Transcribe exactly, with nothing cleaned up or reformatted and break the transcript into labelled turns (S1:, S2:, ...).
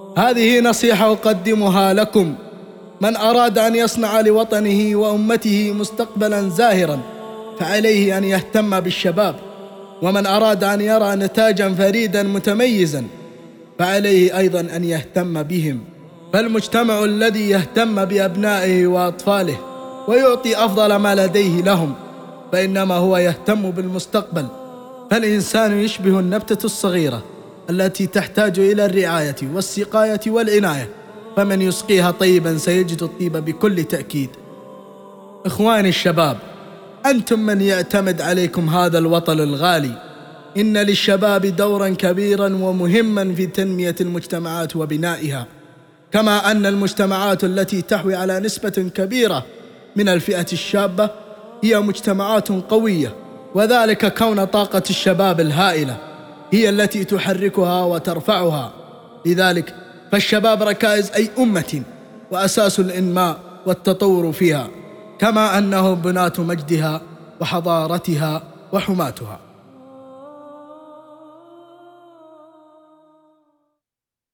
S1: هذه نصيحة أقدمها لكم من أراد أن يصنع لوطنه وأمته مستقبلا زاهرا فعليه أن يهتم بالشباب، ومن أراد أن يرى نتاجا فريدا متميزا فعليه أيضا أن يهتم بهم. فالمجتمع الذي يهتم بأبنائه وأطفاله ويعطي أفضل ما لديه لهم فإنما هو يهتم بالمستقبل. فالإنسان يشبه النبتة الصغيرة التي تحتاج إلى الرعاية والسقاية والعناية، فمن يسقيها طيبا سيجد الطيب بكل تأكيد. إخواني الشباب، أنتم من يعتمد عليكم هذا الوطن الغالي. إن للشباب دورا كبيرا ومهما في تنمية المجتمعات وبنائها، كما أن المجتمعات التي تحوي على نسبة كبيرة من الفئة الشابة هي مجتمعات قوية، وذلك كون طاقة الشباب الهائلة هي التي تحركها وترفعها. لذلك فالشباب ركائز أي أمة وأساس الإنماء والتطور فيها، كما أنه بناة مجدها وحضارتها وحماتها.